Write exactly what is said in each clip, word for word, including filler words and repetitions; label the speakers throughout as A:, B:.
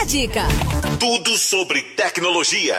A: Dica.
B: Tudo sobre tecnologia.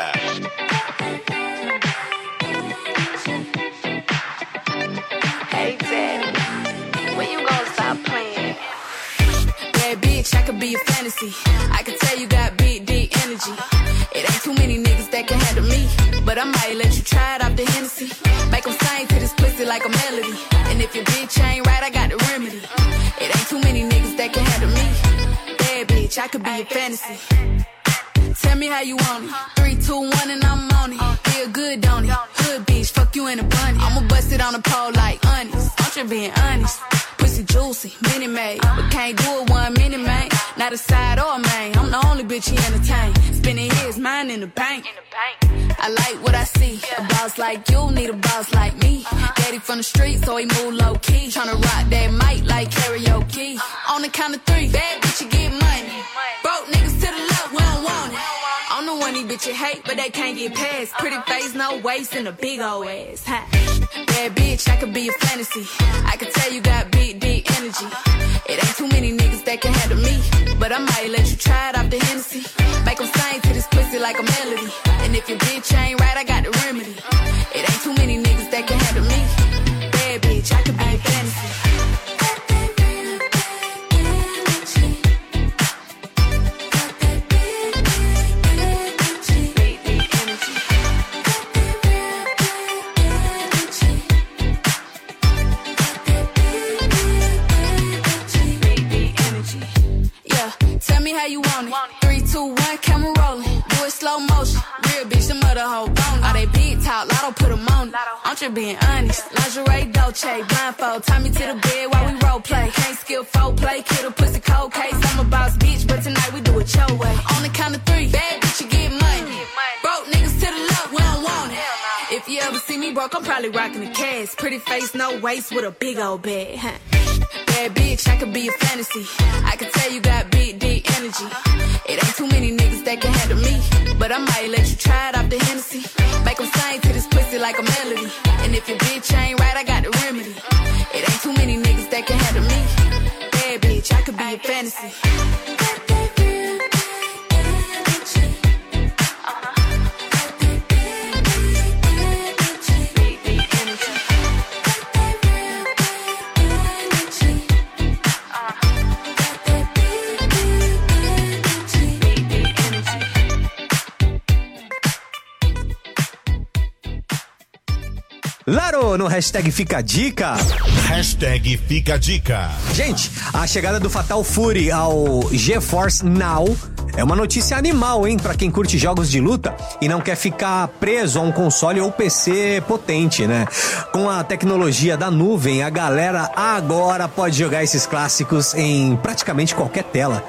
C: Hey Daddy, when you gonna stop playing?
D: Bad bitch, I could be a fantasy. I can tell you got big, deep energy. It ain't too many niggas that can handle me, but I might let you try it off the Hennessy. Make them sing to this pussy like a melody. And if your bitch ain't right, I got the remedy. It ain't too many niggas that can handle me. Bad bitch, I could be a fantasy. Tell me how you want it. Three, two, one, and I'm on it. Feel good, don't it? Hood bitch, fuck you in a bunny. I'ma bust it on the pole like honest. I'm just being honest. Pussy juicy, mini made, but can't do it one minute, man. Not a side or a main. I'm the only bitch he entertain. Spending his mind in the bank. I like what I see. A boss like you need a boss like me. Daddy from the street, so he move low key. Tryna rock that mic like karaoke. On the count of three, bad bitch, you get money. Broke niggas to the left, we don't want it. I'm the one these bitches hate, but they can't get past. Pretty face, no waist, and a big old ass. Ha. Bad bitch, I could be a fantasy. I can tell you got big, deep energy. It ain't too many niggas that can handle me, but I might let you try it off the Hennessy. Make them sing to this pussy like a melody. And if your bitch ain't right, I got the remedy. It ain't too many niggas that can handle me. Bad bitch, I could be a fantasy. Tell me how you want it. Three, two, one, camera rolling. Do it slow motion. Real bitch, the mother hoe bone. All they big talk, lotto put them on it. I'm just being honest. Lingerie, Dolce, blindfold. Tie me to the bed while we role play. Can't skill folk play, kid a pussy cold case. I'm a boss bitch, but tonight we do it your way. On the count of three, bad bitch, you get money. Broke niggas to the left, we don't want it. If you ever see me broke, I'm probably rocking a cast. Pretty face, no waist, with a big old bag. Huh? Bad bitch, I could be a fantasy. I can tell you got big, deep energy. It ain't too many niggas that can handle me, but I might let you try it off the Hennessy. Make them sing to this pussy like a melody. And if your bitch ain't right, I got the remedy. It ain't too many niggas that can handle me. Bad bitch, I could be a fantasy.
E: Laro, no hashtag Fica a Dica.
B: Hashtag Fica a Dica.
E: Gente, a chegada do Fatal Fury ao GeForce Now é uma notícia animal, hein? Pra quem curte jogos de luta e não quer ficar preso a um console ou P C potente, né? Com a tecnologia da nuvem, a galera agora pode jogar esses clássicos em praticamente qualquer tela.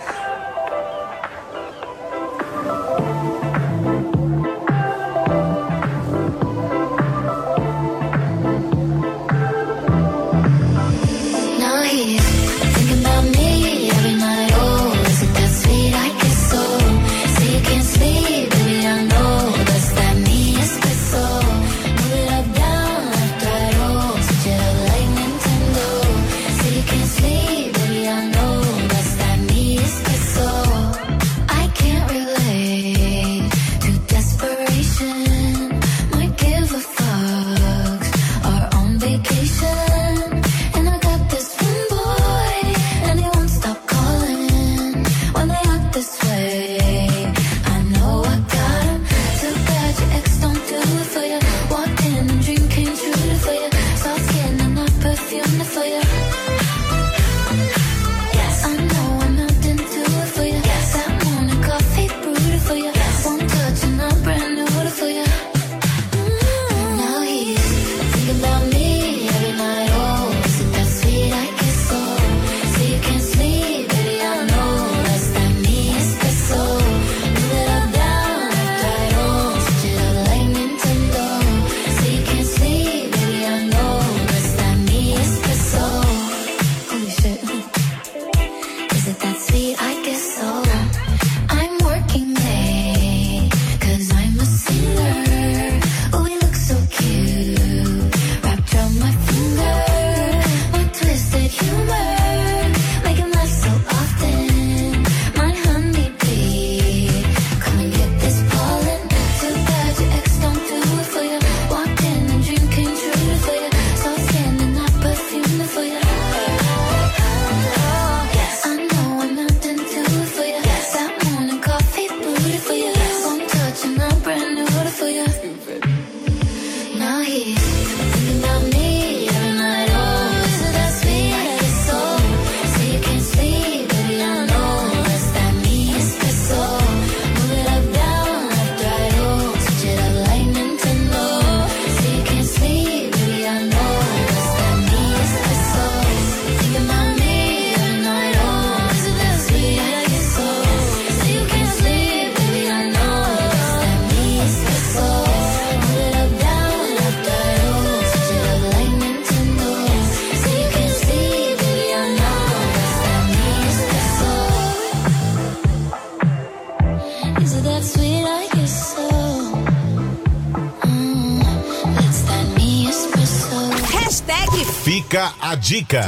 B: Fica a dica.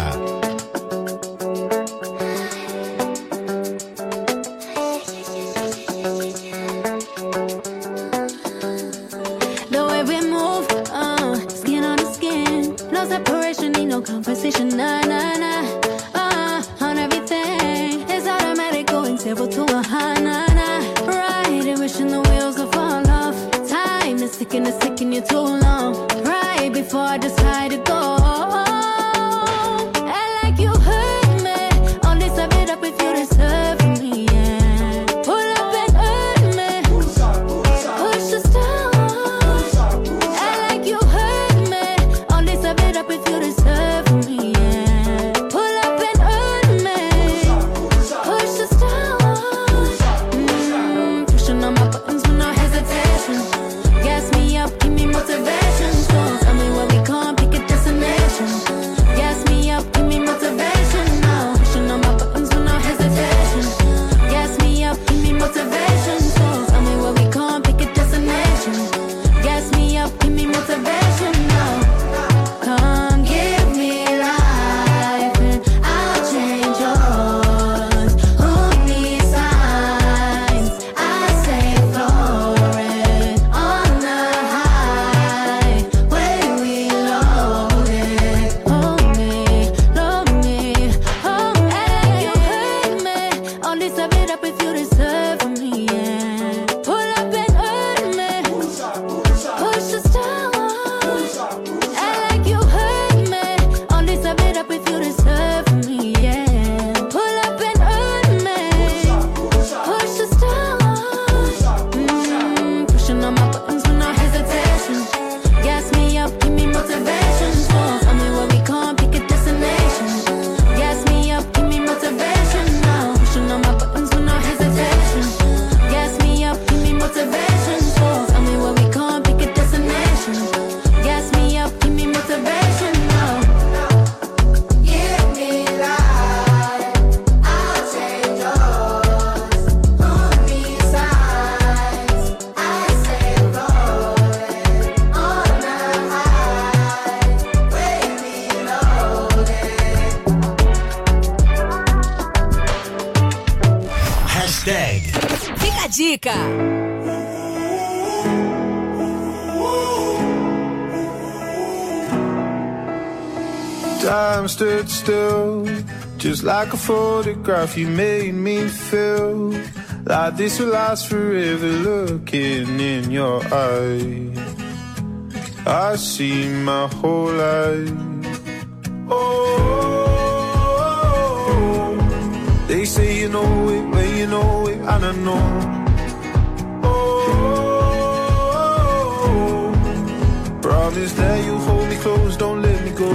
A: The way we move, uh, skin on the skin, no separation, need no conversation, nah, nah, nah, uh, on everything, it's automatic, going zero to a high, nah, nah, right, and wishing the wheels will fall off, time is ticking, it's ticking you too long, right, before I decide to go, and like you hurt me, only serve it up if you deserve me, yeah, pull up and hurt me, push us down.
F: Fica a dica.
G: Time stood still, just like a photograph. You made me feel like this will last forever. Looking in your eyes, I see my whole life. Oh, they say you know it when you know it, and I know. Oh, promise that you'll hold me close, don't let me go.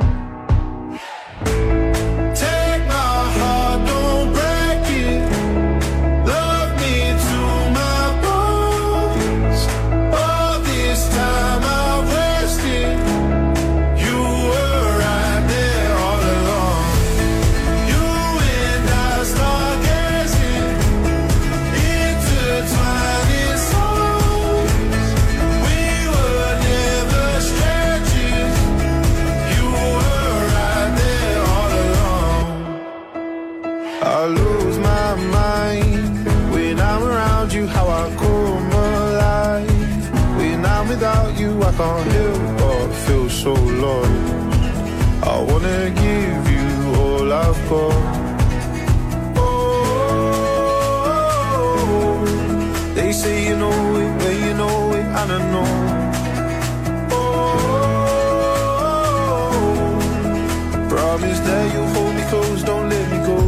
G: I lose my mind when I'm around you, how I come alive. When I'm without you, I can't help but feel so lost. I wanna give you all I've got. Oh, they say you know it when you know it, and I know. Oh, promise that you'll hold me close, don't let me go.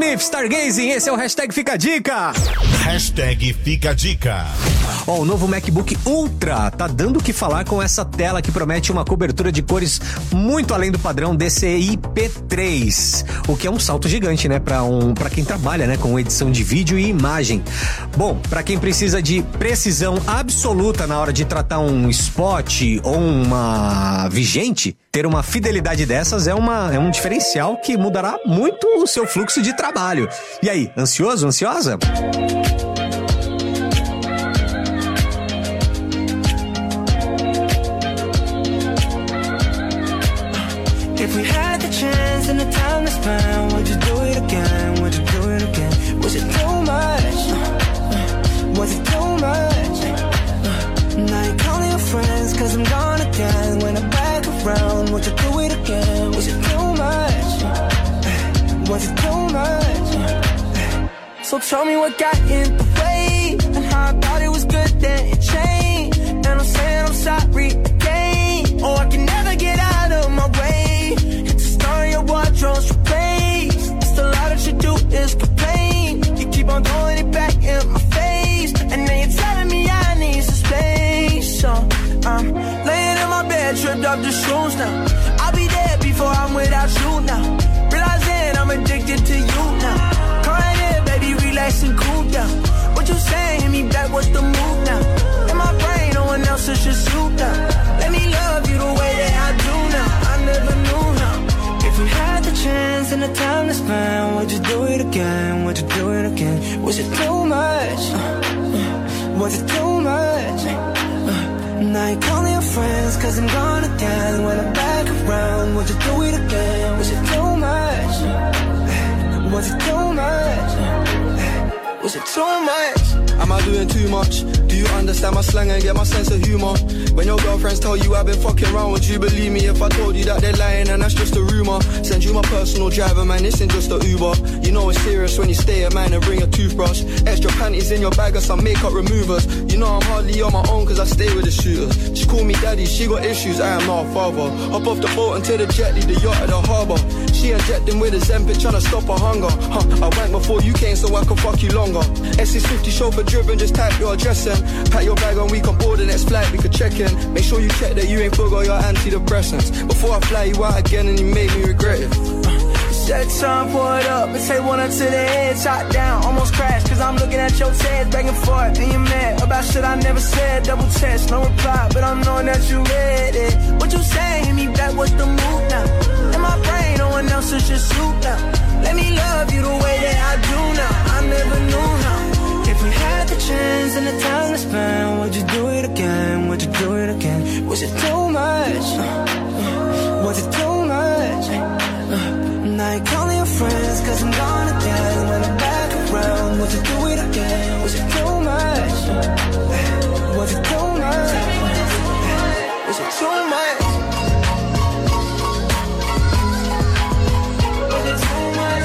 E: Smith, Stargazing, esse é o Hashtag Fica a Dica.
B: Hashtag Fica a Dica.
E: Ó, oh, o novo MacBook Ultra tá dando o que falar com essa tela que promete uma cobertura de cores muito além do padrão D C I P três, o que é um salto gigante, né, para um, para quem trabalha, né, com edição de vídeo e imagem. Bom, para quem precisa de precisão absoluta na hora de tratar um spot ou uma vigente, ter uma fidelidade dessas é, uma, é um diferencial que mudará muito o seu fluxo de trabalho. E aí, ansioso, ansiosa?
H: If we had the chance and the time to spend, would you do it again? Would you do it again? Was it too much? Was it too much? Now you're calling your friends cause I'm gone again. When I'm back around, would you do it again? Was it too much? Was it too much? So tell me what got in the way, and how I thought it was good then it changed. And I'm saying I'm sorry again, or I can never get out of my way. It's a story of wardrobe's replaced. It's a lot that you do is complain. You keep on throwing it back in my face, and then you're telling me I need some space. So I'm laying in my bed, tripped up the shoes now. I'll be there before I'm without you now. Realizing I'm addicted to you now. Crying in, baby, relax and cool down. What you saying? Hit me back, what's the move now? In my brain, no one else is just you now. Let me love you the way that I do now. I never knew now. If we had the chance and the time to spend, would you do it again? Would you do it again? Was it too much? Was it too much? Now you're calling your friends cause I'm gone again. When I'm back around, would you do it again? Was it too much? Was it too much? Was it too much?
I: Am I doing too much? Do you understand my slang and get my sense of humor? When your girlfriends tell you I've been fucking around, would you believe me if I told you that they're lying and that's just a rumor? Send you my personal driver, man, this ain't just a Uber. You know it's serious when you stay at mine and bring a toothbrush. Extra panties in your bag or some makeup removers. You know I'm hardly on my own cause I stay with the shooters. She call me daddy, she got issues, I am not a father. Hop off the boat into the jetty, the yacht at the harbour. She injecting with a Zempic tryna stop her hunger. Huh, I went before you came so I could fuck you longer. S six fifty chauffeur driven, just type your address in. Pack your bag and we can board the next flight, we could check in. Make sure you check that you ain't forgot your antidepressants before I fly you out again and you made me regret it.
H: Set time, pour it up and take one up to the head. Shot down, almost crashed cause I'm looking at your tears. Back and forth and you're mad about shit I never said. Double text, no reply, but I'm knowing that you read it. What you saying? Hit me back, what's the move now? In my brain, no one else is just you now. Let me love you the way that I do now. I never knew now. If we had the chance and the time to spend, would you do it again? Would you do it again? Was it too much? Was it too much? Now you're calling your friends cause I'm gone again. When I'm back around, would you do it again? Was it too much? Was it too much? Was it too much? Was it too much?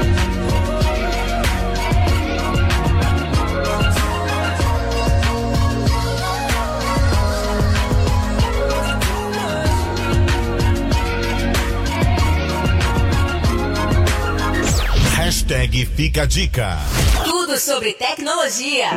B: Hashtag Fica a Dica.
F: Tudo sobre tecnologia.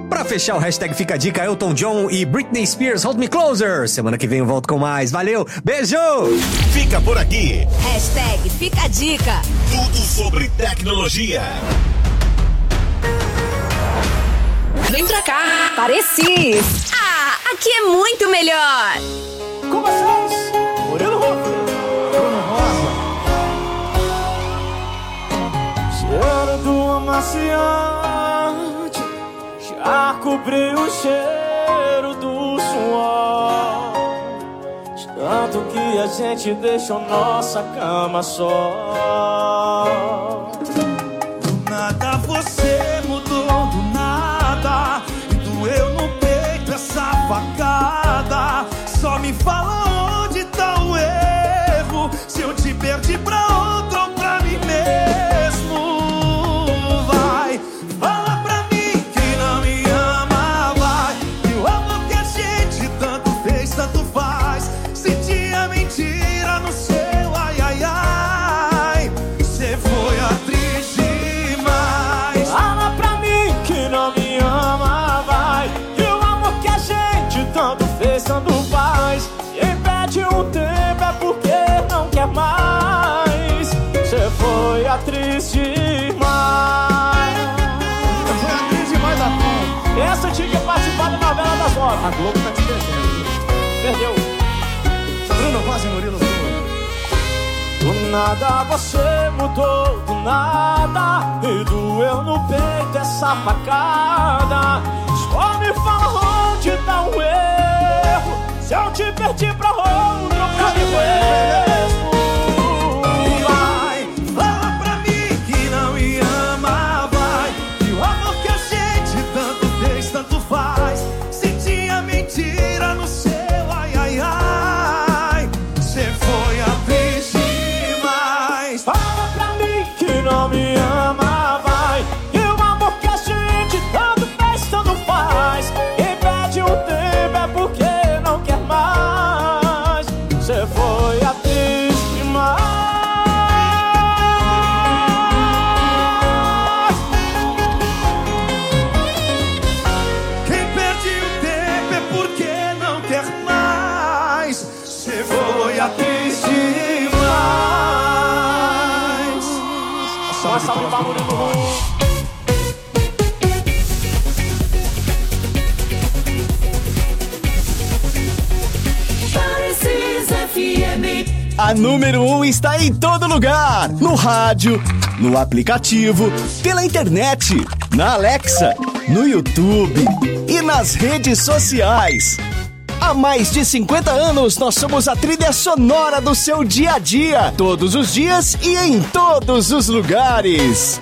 E: Pra fechar o hashtag Fica a Dica, Elton John e Britney Spears, Hold Me Closer. Semana que vem eu volto com mais. Valeu, beijo!
B: Fica por aqui.
F: Hashtag Fica a Dica.
B: Tudo sobre tecnologia.
F: Vem pra cá, Parecis. Ah, aqui é muito melhor.
J: Com vocês, Murilo Rufo, Bruno Rosa. Cheiro do amaciante já cobriu o cheiro do suor. De tanto que a gente deixou nossa cama só. Do nada você mudou, do nada, e doeu no peito essa facada. Só me fala onde tá o erro, se eu te perdi pra outro ou pra mim mesmo. Vai, fala pra mim que não me ama, vai. E o amor que a gente tanto fez, tanto faz. Se tinha mentira no seu ai, ai, ai. Cê foi atriz demais. Fala pra mim que não me ama, vai. E o amor que a gente tanto fez, tanto faz. Quem perde um tempo é porque não quer mais. Cê foi atriz demais. Cê foi atriz demais da Globo. Essa tinha que participar da novela das nove. A Globo tá te perdendo. Perdeu. Bruno Rosa e Murilo Rufo. Do nada você mudou, do nada, e doeu no peito essa facada. Só me fala onde tá o erro, se eu te perdi pra outro, pra mim mesmo. Vai, fala pra mim que não me ama, vai. E o amor que a gente tanto fez, tanto faz. Se tinha mentira no seu ai, ai, ai. Cê foi atriz demais. Fala pra mim que não me ama, vai. E o amor que a gente tanto fez, tanto faz. Quem perde um tempo é porque não quer mais. Cê foi atriz demais. Quem perde o tempo é porque não quer mais. Cê foi atriz demais. Só essa luta, Murilo Rufo.
K: A número um está em todo lugar. No rádio, no aplicativo, pela internet, na Alexa, no YouTube e nas redes sociais. Há mais de cinquenta anos, nós somos a trilha sonora do seu dia a dia. Todos os dias e em todos os lugares.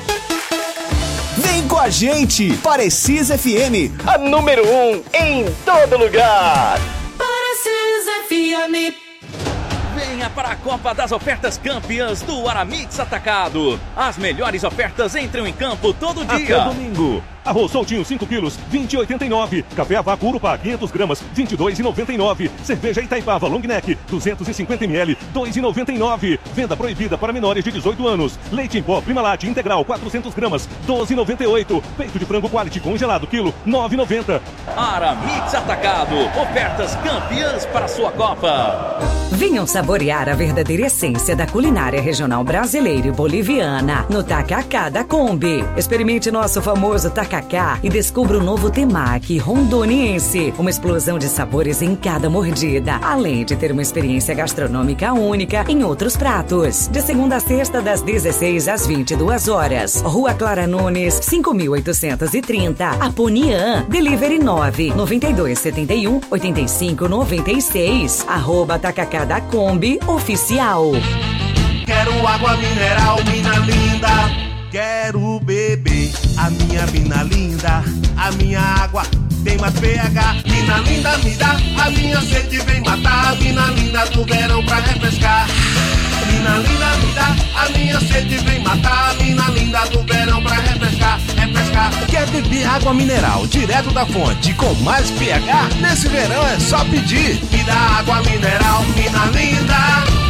K: Vem com a gente, Parecis F M, a número um em todo lugar.
L: Parecis F M.
M: Venha para a Copa das Ofertas Campeãs do Aramix Atacado. As melhores ofertas entram em campo todo dia.
N: Até domingo. Arroz soltinho cinco quilos, vinte e oito e oitenta e nove. Café Avaco Urupá quinhentas gramas, vinte e dois e noventa e nove. Cerveja Itaipava Long Neck, duzentos e cinquenta mililitros, dois e noventa e nove. Venda proibida para menores de dezoito anos. Leite em pó Primalate integral quatrocentas gramas, doze e noventa e oito. Peito de frango Quality congelado quilo, nove e noventa.
M: Aramix Atacado. Ofertas campeãs para a sua Copa.
O: Venham saborear a verdadeira essência da culinária regional brasileira e boliviana no Tacacá da Kombi. Experimente nosso famoso tacacá e descubra o novo temaki rondoniense. Uma explosão de sabores em cada mordida, além de ter uma experiência gastronômica única em outros pratos. De segunda a sexta, das dezesseis às vinte e duas horas. Rua Clara Nunes, cinco mil oitocentos e trinta, Aponian. Delivery nove nove dois sete um oito cinco nove seis. Arroba Tacacá da Kombi Oficial.
P: Quero água mineral, mina linda. Quero beber a minha mina linda. A minha água tem mais pH. Mina linda, me dá. A minha sede vem matar. Mina linda do verão pra refrescar. Mina linda, me dá. A minha sede vem matar. Mina linda do verão pra refrescar. Refrescar.
Q: Quer beber água mineral direto da fonte com mais pH? Nesse verão é só pedir.
P: Me dá água mineral, mina linda.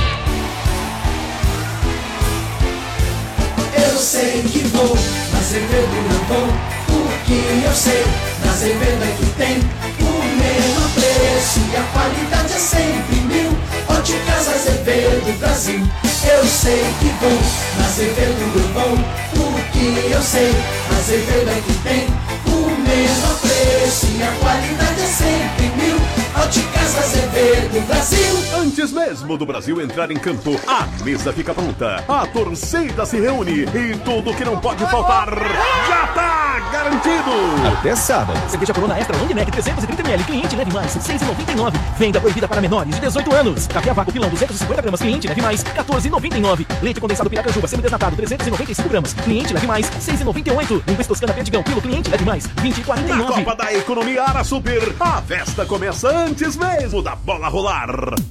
H: Eu sei que vou, mas segredo não vou, porque eu sei,
L: Azevedo é que tem o menor preço e a qualidade é sempre mil. Óticas Azevedo Brasil, eu sei que vão. Na Azevedo eu vou, porque eu sei. Azevedo é que tem o menor preço e a qualidade é sempre mil. Óticas Azevedo Brasil.
R: Antes mesmo do Brasil entrar em campo, a mesa fica pronta, a torcida se reúne e tudo que não pode faltar já tá garantido.
S: Até sábado. Cerveja Corona Extra Long Neck trezentos e trinta mililitros, cliente leve mais, seis reais e noventa e nove centavos. Venda proibida para menores de dezoito anos. Café a vácuo pilão duzentos e cinquenta gramas, cliente leve mais, quatorze reais e noventa e nove centavos. Leite condensado Piracanjuba semidesnatado trezentos e noventa e cinco gramas, cliente leve mais, seis reais e noventa e oito centavos. Linguiça Toscana Perdigão quilo, cliente leve mais, vinte reais e quarenta e nove centavos.
R: Na Copa da Economia Ara Super, a festa começa antes mesmo da bola rolar.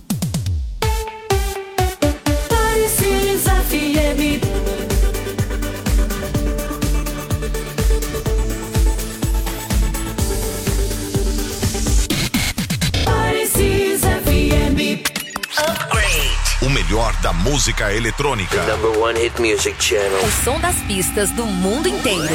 L: Parecis F M. Parecis F M.
B: Upgrade. O melhor da música eletrônica.
T: The number one hit music channel.
F: O som das pistas do mundo inteiro.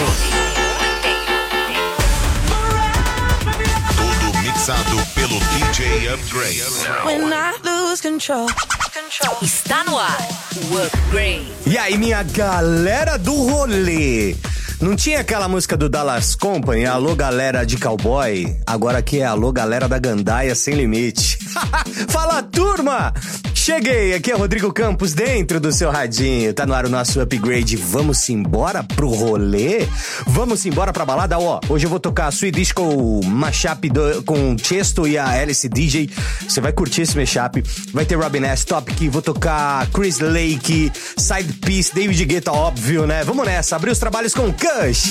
B: Tudo mixado pelo D J Upgrade.
H: When I lose control.
F: Está no ar o Upgrade.
E: E aí, minha galera do rolê? Não tinha aquela música do Dallas Company, Alô Galera de Cowboy? Agora aqui é Alô Galera da Gandaia Sem Limite. Fala, turma! Cheguei, aqui é Rodrigo Campos dentro do seu radinho. Tá no ar o nosso Upgrade. Vamos embora pro rolê? Vamos embora pra balada? Ó, hoje eu vou tocar Sweet Disco Mashup do, com Chesto e a Alice D J. Você vai curtir esse mashup. Vai ter Robin S, Topic, vou tocar Chris Lake, Side Piece, David Guetta, óbvio, né? Vamos nessa, abrir os trabalhos com Kush.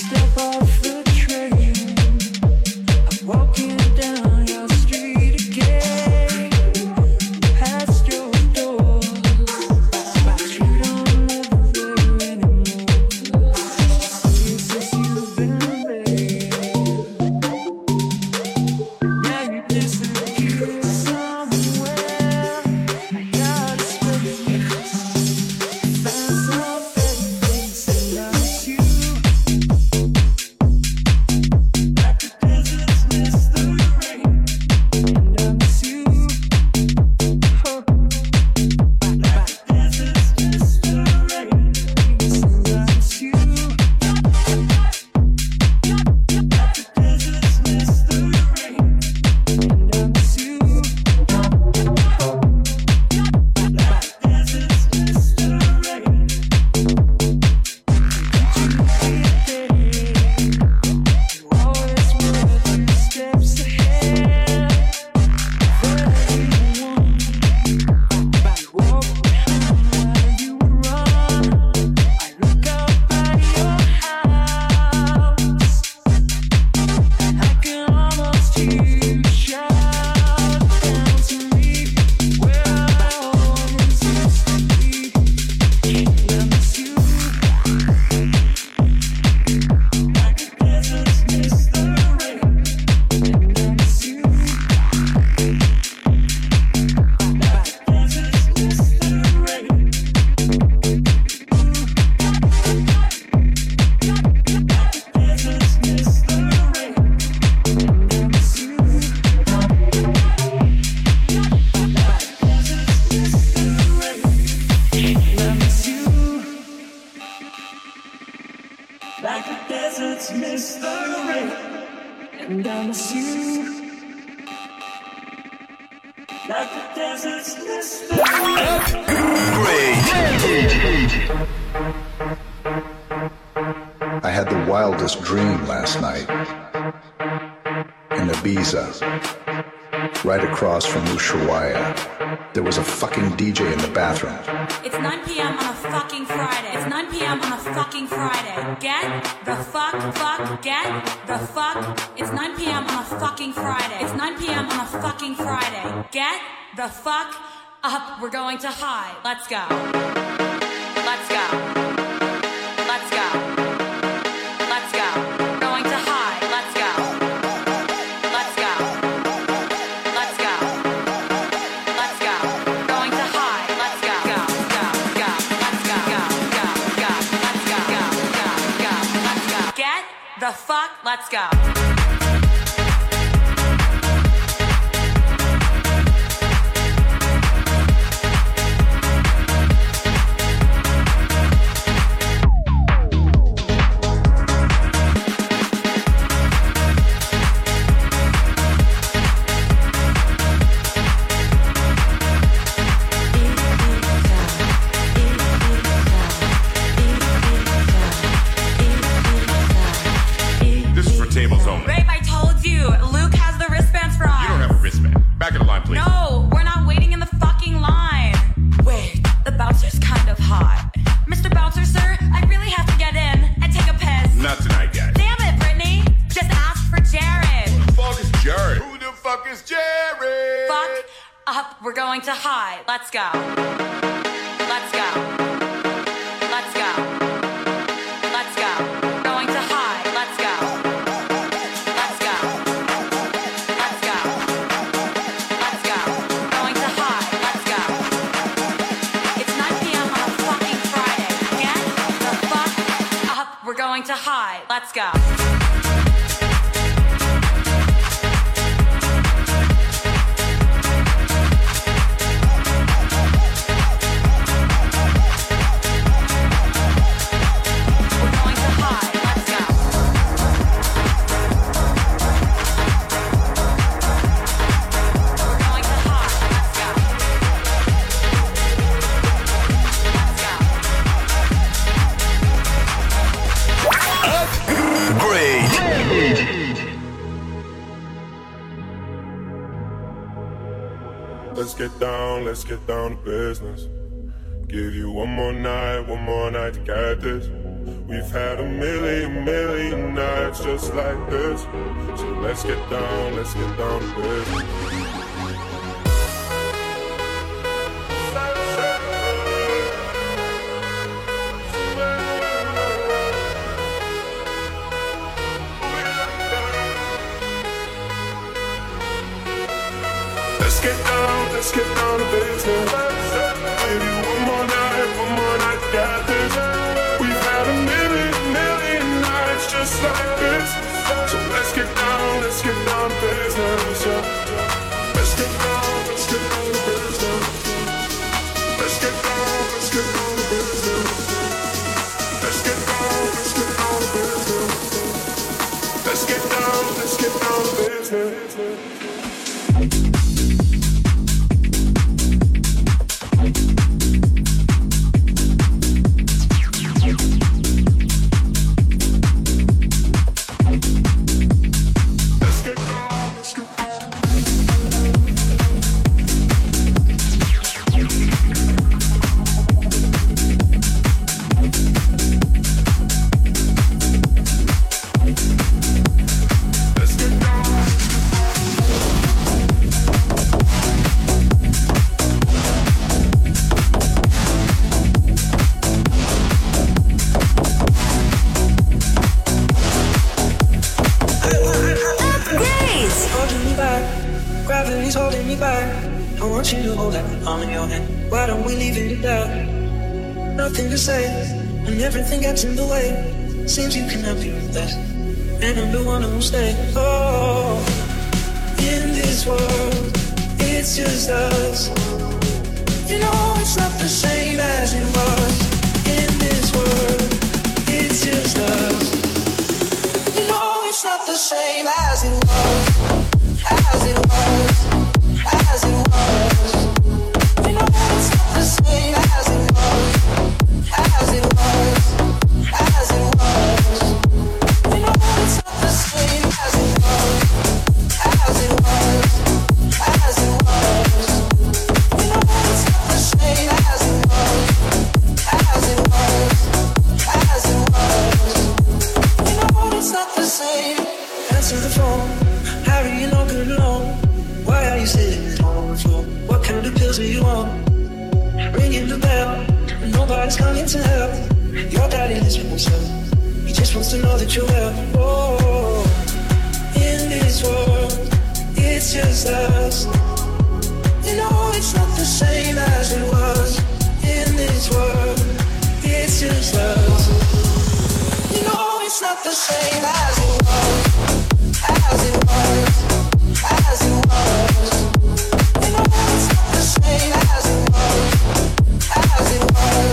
U: I had the wildest dream last night. In Ibiza, right across from Ushuaia, there was a fucking D J in the bathroom.
V: It's nine p.m. on a fucking Friday. It's nine p.m. on a fucking Friday. Get the fuck, fuck, get the fuck. It's nine p.m. on a fucking Friday. It's nine p.m. on a fucking Friday. Get the fuck up. We're going to high. Let's go. Let's go. Let's go. Let's go. Going to high. Let's go. Let's go. Let's go. Let's go. Going to high. Let's go. Go. Go. Go. Let's go. Go. Go. Go. Let's go. Go. Go. Go. Let's go. Get the fuck. Let's go. Let's go. Let's go. Let's go. Let's go. Going to high. Let's go. Let's go. Let's go. Let's go. Going to high. Let's go. It's nine p.m. on a fucking Friday. Get the fuck up. We're going to high. Let's go.
C: Let's get down, let's get down to business. Give you one more night, one more night to get this. We've had a million, million nights just like this. So let's get down, let's get down to business. Let's get down, let's get down to business. Give you one more night, one more night to get this. We've had a million, million nights just like this. So let's get down, let's get down to business. Let's get down, let's get down to business. Let's get down, let's get down to business. Let's get down, let's get down to business. Let's get down, let's get down to business.
H: Nothing to say, and everything gets in the way. Seems you cannot be with us, and I'm the one who will stay. Oh, in this world, it's just us. You know it's not the same as it was. In this world, it's just us. You know it's not the same as it was. As it was, as it was. You know it's not the same as it was. As it was, as it was. You know it's not the same as it was. As it was, as it was. You know it's not the same as it was. As it was, as it was. You know it's not the same. Answer the phone. Harry, you're not good alone. Why are you sitting on the floor? What kind of pills are you on? Ringing the bell. Nobody's coming to help. Your daddy lives with himself. He just wants to know that you're well. Oh, in this world, it's just us. You know it's not the same as it was. In this world, it's just us. You know it's not the same as it was. As it was, as it was. You know it's not the same as it was. As it was,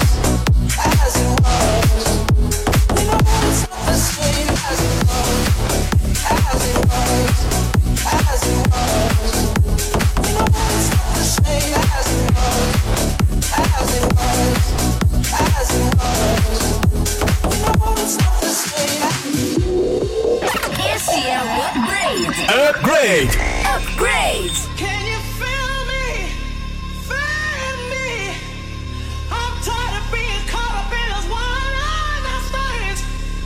H: as it was. You know it's not the same as it was. As it was, as it was. You know it's not the same as it was. As it was, as it was. You know it's not the same as it was.
F: Esse é o Upgrade.
B: Upgrade.
F: Upgrade.
H: Can you feel me? Feel me? I'm tired of being caught up in this one-night stage.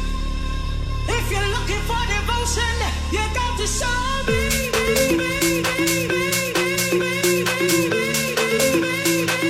H: If you're looking for devotion, you got to show me.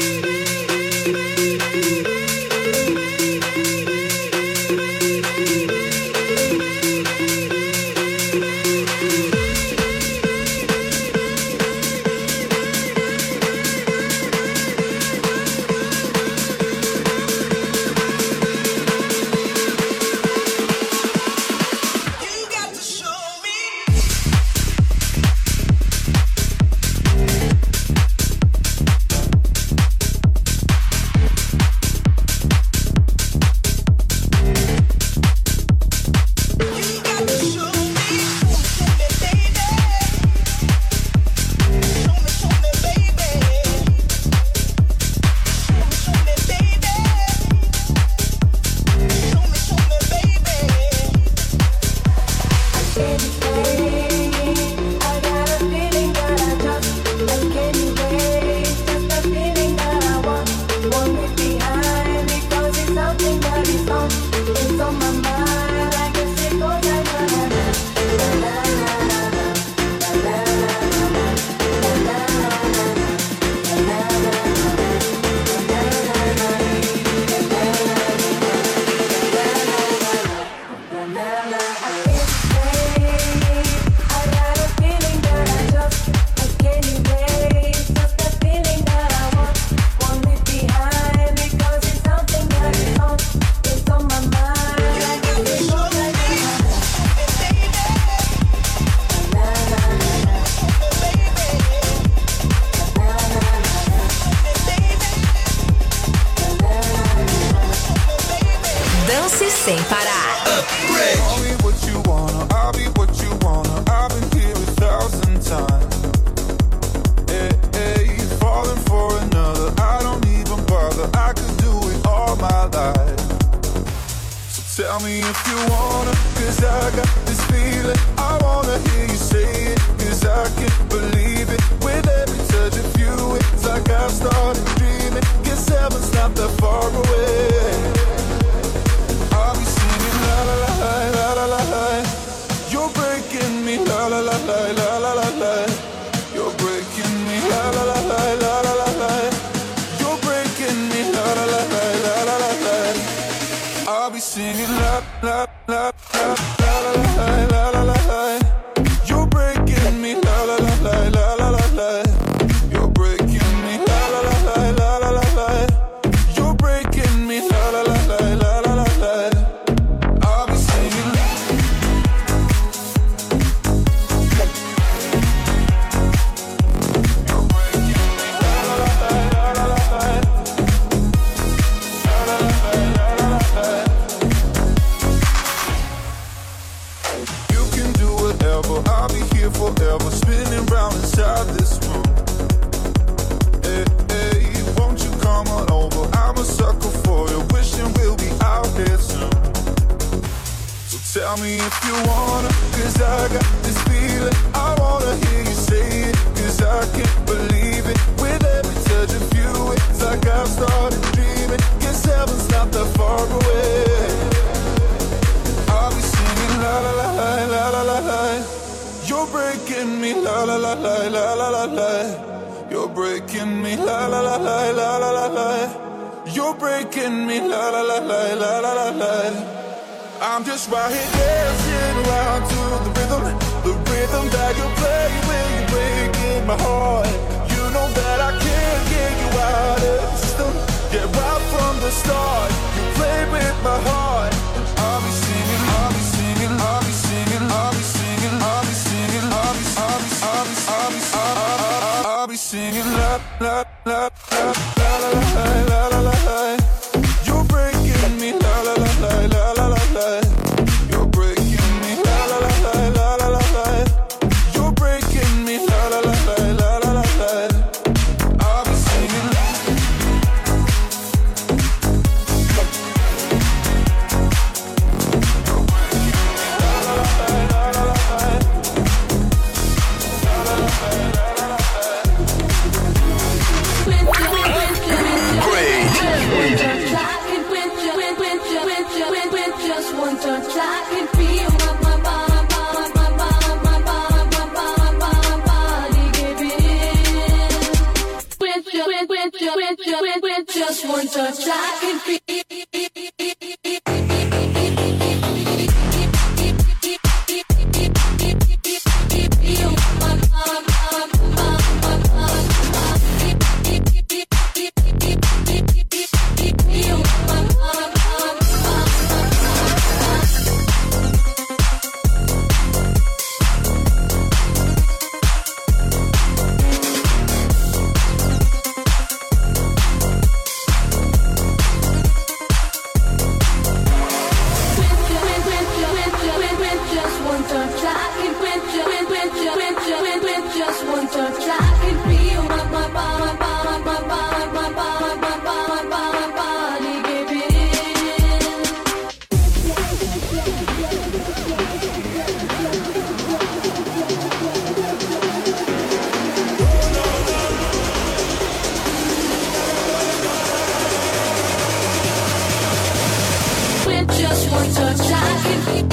H: something that is on, it's on my mind. I guess it goes like na na na, na na na na, na na na na, na na na
F: Dance sem parar.
G: Call me what you wanna, I'll be what you wanna. I've been here a thousand times. Hey, hey, falling for another, I don't even bother. I could do it all my life. So tell me if you wanna, cause I got this feeling. I wanna hear you say it, cause I can't believe it. With every touch of you, it's like I've started dreaming. Guess heaven's not that far away. I'll be singing la la la la la la la. You're breaking me la la la la la la la la. You're breaking me la la la la la la la la. You're breaking me la la la la la la la la. I'll be singing la la la la la la la la la la la. You're breaking me la la la la la la la la. You're breaking me la la la la la la la la. You're breaking me la la la la la la la la. I'll be singing. You're breaking me la la la la la la la. La la la la la la la. You can do whatever, I'll be here forever, spinning round inside this room. Hey, hey, won't you come on over? I'm a sucker for you, wishing we'll be out here soon. So tell me if you wanna, cause I got this feeling. I wanna hear you say it, cause I can't believe it. With every touch of you, it's like I've started dreaming. Guess heaven's not that far away. I'll be singing la la la la la la la la. You're breaking me la la la la la la la la. You're breaking me la la la la la la la la. You're breaking me la la la la la la la la. I'm just right here dancing around to the rhythm, the rhythm that you play when you're breaking my heart. You know that I can't get you out of the system. Yeah, right from the start, you play with my heart. I'll be singing, I'll be singing, I'll be singing, I'll be singing, I'll be singing, I'll be, I'll be, I'll be, I'll be, I'll be, I'll be singing la la la la la la la la la la. You're breaking me la la la la la la la la. You're breaking me la la la la la la la la. You're breaking me la la la la la la la la. I'll be singing.
H: Just one touch, I can feel my my my my my my my my body giving in. With just with with with with with just one touch, I can feel.
L: Just one touch, I can.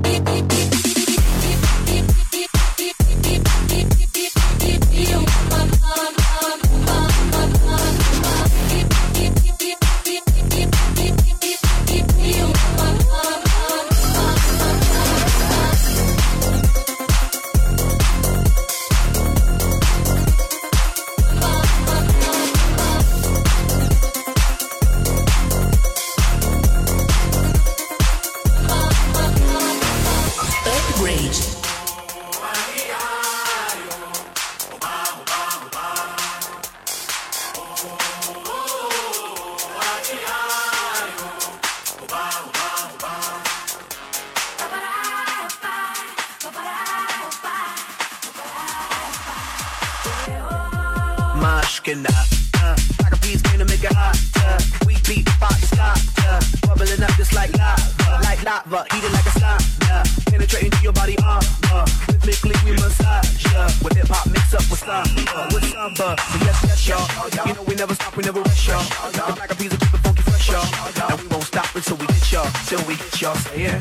I: Mushkina, uh, like a beast came to make it hot. Uh, we beat fire stop, uh, bubbling up just like lava, like lava, heating like a sauna, uh, penetrating to your body armor. Rhythmically we massage, uh, with hip hop mix up with samba, with samba. So yes, yes, y'all. You know we never stop, we never rest, y'all. The black of keep it funky fresh, y'all. And we won't stop until we get y'all, till we get y'all. Say yeah.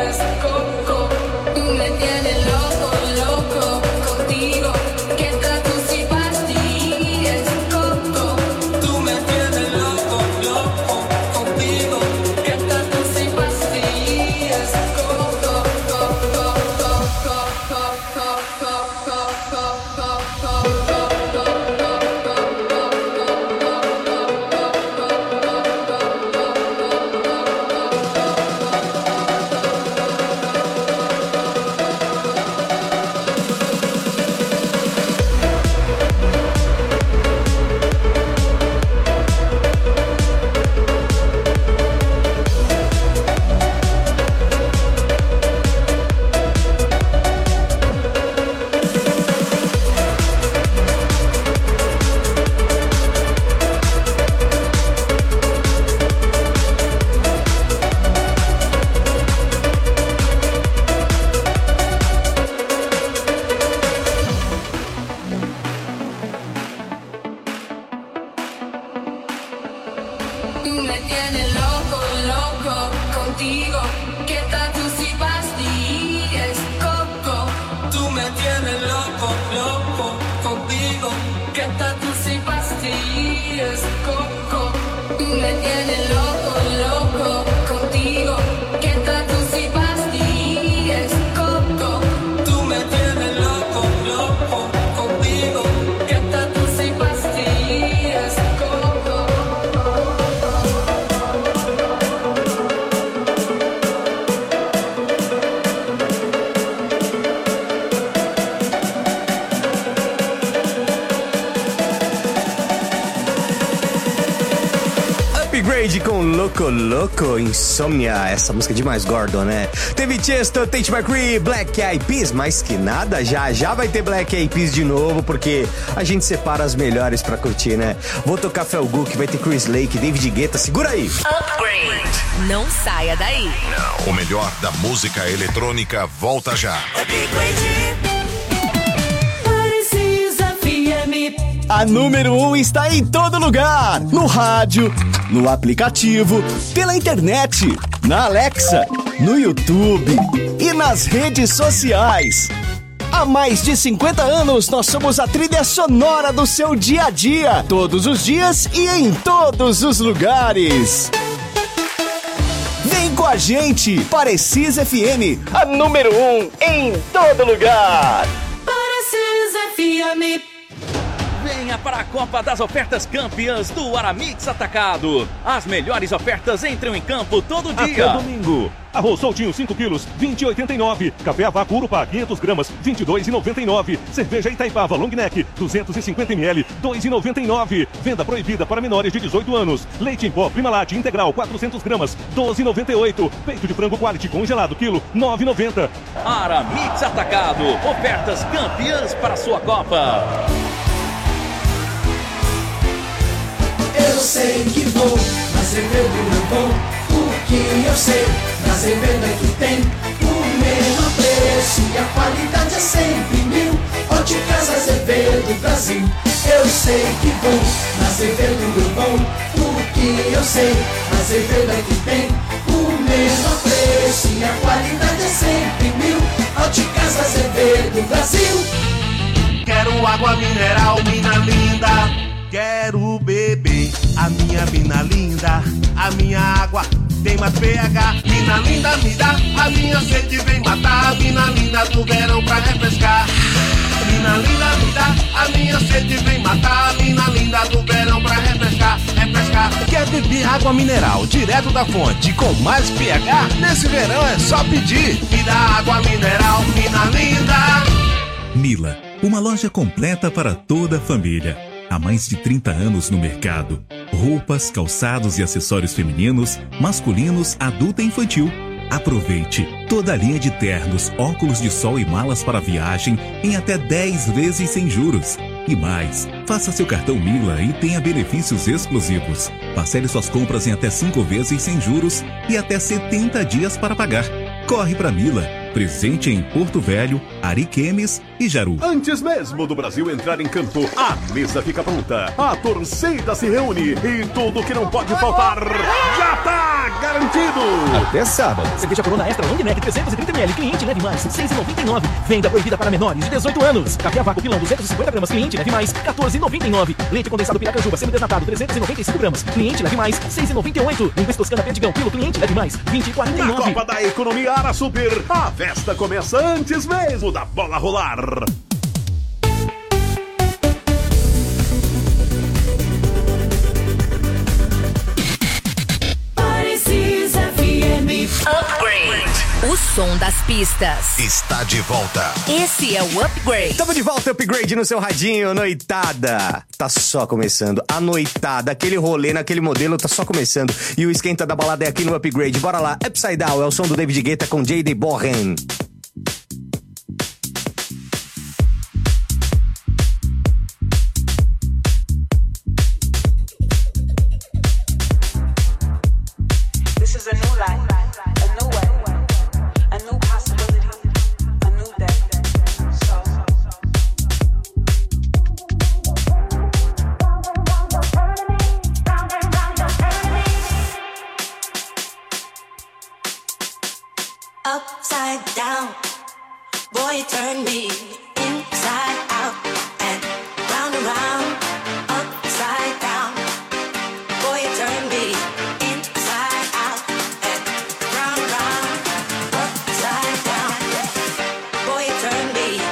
H: pastillas, coco. Tú me tienes loco, loco contigo. Que tatuajes y pastillas, coco. Tú me tienes loco, loco contigo. Que tatuajes y pastillas, coco, coco, coco, coco, coco, tú me tienes loco, loco contigo. Que tatuajes y pastillas, coco. Tú me tienes loco, loco contigo. Que tatuajes y pastillas, coco. Tú me tienes loco, loco contigo. Que tatuajes y pastillas, coco. Tú me tienes loco, loco contigo. Que tatuajes y pastillas, coco.
E: Upgrade com Loco Loco Insomnia. Essa música é demais, Gordon, né? Teve Chesto, Tate McCree, Black Eyed Peas, mais que nada, já já vai ter Black Eyed Peas de novo, porque a gente separa as melhores pra curtir, né? Vou tocar Felguk, vai ter Chris Lake, David Guetta, segura aí.
F: Upgrade. Não saia daí.
B: O melhor da música eletrônica volta já.
K: A número um está em todo lugar. No rádio, no aplicativo, pela internet, na Alexa, no YouTube e nas redes sociais. Há mais de cinquenta anos, nós somos a trilha sonora do seu dia a dia. Todos os dias e em todos os lugares. Vem com a gente, Parecis F M, a número um em todo lugar.
H: Parecis F M.
M: Venha para a Copa das Ofertas Campeãs do Aramix Atacado. As melhores ofertas entram em campo todo dia.
N: Até domingo. Arroz soltinho cinco quilos, vinte e oitenta e nove. Café Avaco Urupá quinhentas gramas, vinte e dois e noventa e nove. Cerveja Itaipava Long Neck, duzentos e cinquenta mililitros, dois e noventa e nove. Venda proibida para menores de dezoito anos. Leite em pó Primalate integral quatrocentas gramas, doze e noventa e oito. Peito de frango quality congelado quilo, nove e noventa.
M: Aramix Atacado. Ofertas campeãs para a sua Copa.
L: Eu sei que vou, na Azevedo não vou. O que eu sei, na Azevedo é que tem o menor preço e a qualidade é sempre mil. Óticas Azevedo Brasil. Eu sei que vou, na Azevedo não vou. O que eu sei, na Azevedo é que tem o menor preço e a qualidade é sempre mil. Óticas Azevedo Brasil.
P: Quero água mineral, mina linda. Quero beber a minha mina linda. A minha água tem mais pH. Mina linda me dá, a minha sede vem matar. Mina linda do verão pra refrescar. Mina linda me dá, a minha sede vem matar. Mina linda do verão pra refrescar, refrescar.
Q: Quer beber água mineral direto da fonte com mais pH? Nesse verão é só pedir.
P: Me dá água mineral, mina linda.
A: Mila, uma loja completa para toda a família. Há mais de trinta anos no mercado. Roupas, calçados e acessórios femininos, masculinos, adulto e infantil. Aproveite toda a linha de ternos, óculos de sol e malas para viagem em até dez vezes sem juros. E mais, faça seu cartão Mila e tenha benefícios exclusivos. Parcele suas compras em até cinco vezes sem juros e até setenta dias para pagar. Corre para Mila. Presente em Porto Velho, Ariquemes e Jaru.
R: Antes mesmo do Brasil entrar em campo, a mesa fica pronta. A torcida se reúne e tudo que não pode faltar já tá! tá garantido.
K: Até sábado.
S: Cerveja Corona Extra Long Neck trezentos e trinta mililitros. Cliente leve mais seis reais e noventa e nove centavos. Venda proibida para menores de dezoito anos. Café a vácuo pilão duzentos e cinquenta gramas. Cliente leve mais quatorze reais e noventa e nove centavos. Leite condensado Piracanjuba semidesnatado trezentos e noventa e cinco gramas. Cliente leve mais seis reais e noventa e oito centavos. Linguiça Toscana Perdigão quilo. Cliente leve mais vinte reais e quarenta e nove centavos.
R: Na Copa da Economia Ara Super, a festa começa antes mesmo da bola rolar.
F: Parecis F M Upgrade. O som das pistas
B: Está de volta.
F: Esse é o Upgrade.
E: Tamo de volta, Upgrade no seu radinho, noitada. Tá só começando. A noitada, aquele rolê naquele modelo tá só começando. E o esquenta da balada é aqui no Upgrade. Bora lá, Upside Down é o som do David Guetta com J D Borren.
D: This is a new life, a new way, a new possibility, a new day. So,
J: upside down, boy, you turn me inside out and round and round. Upside down, boy, you turn me inside out and round and round. Upside down, boy, you turn me.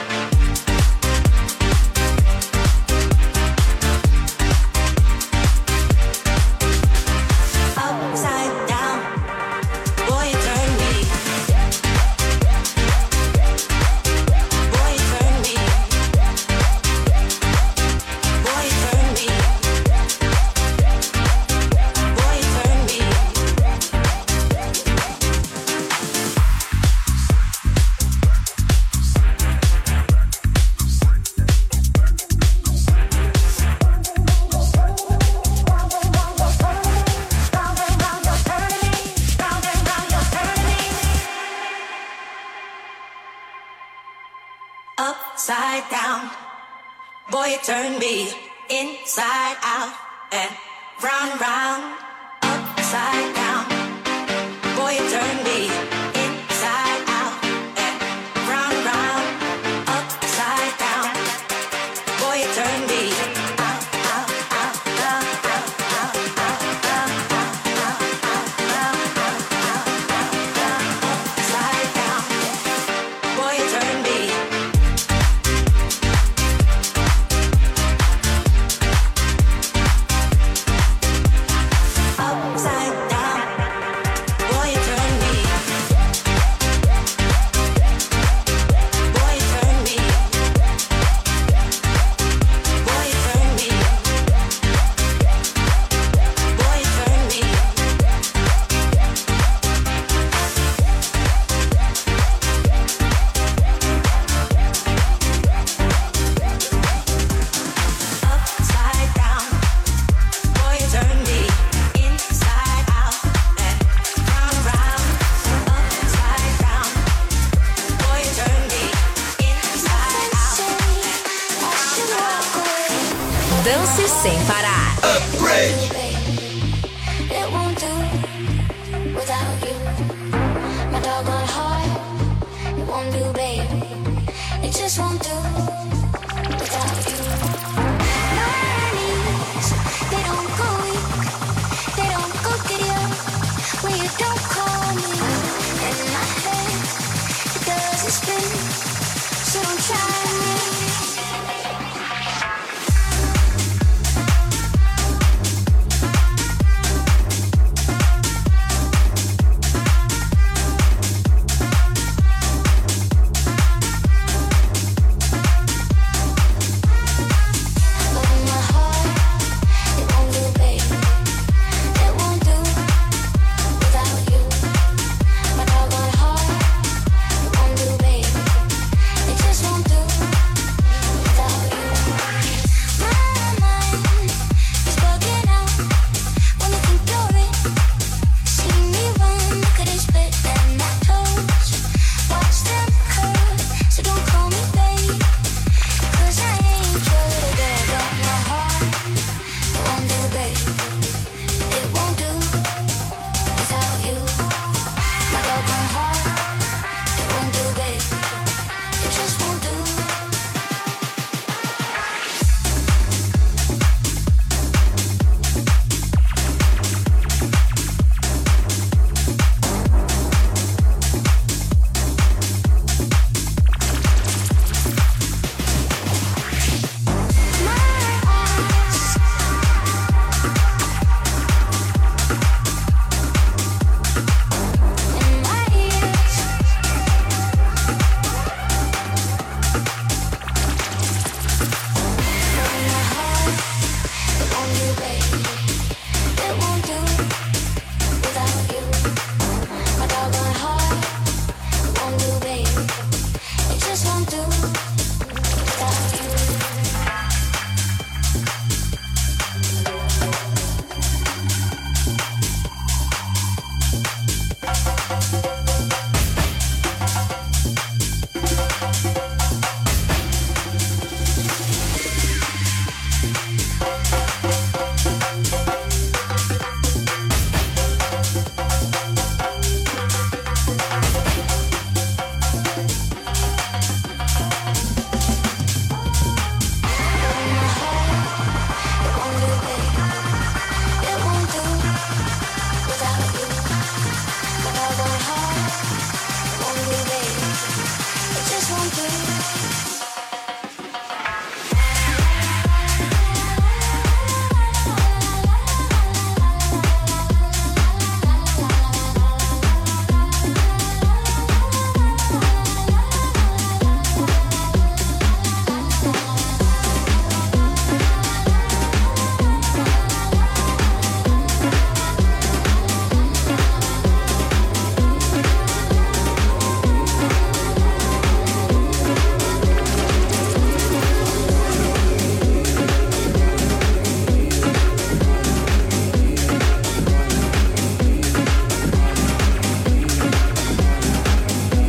J: Upside down, boy, you turn me. Boy, you turn me. Boy, you turn me. Boy, you turn me. Upside down, boy, you turn me inside out and round and round. Upside down, boy, you turn me inside out and round and round. Upside down, boy, you turn me out, out, out, out, out, out, out, out, out, out, upside down, boy, you turn me. Upside down, boy, you turn me. Boy, you turn me. Boy, you turn me. Boy, you turn me. Upside down, boy, you turn me inside out and round and round. Upside down, boy, you turn me inside out and round and round.
F: Dance sem parar.
B: Upgrade.